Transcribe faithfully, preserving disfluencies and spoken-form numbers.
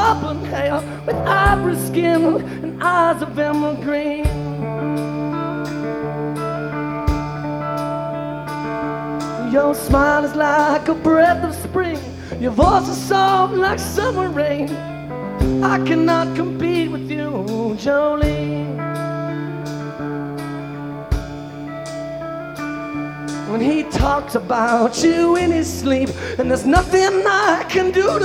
auburn hair with ivory skin and eyes of emerald green. Your smile is like a breath of spring. Your voice is soft like summer rain. I cannot compete with you, Jolene. When he talks about you in his sleep, and there's nothing I can do to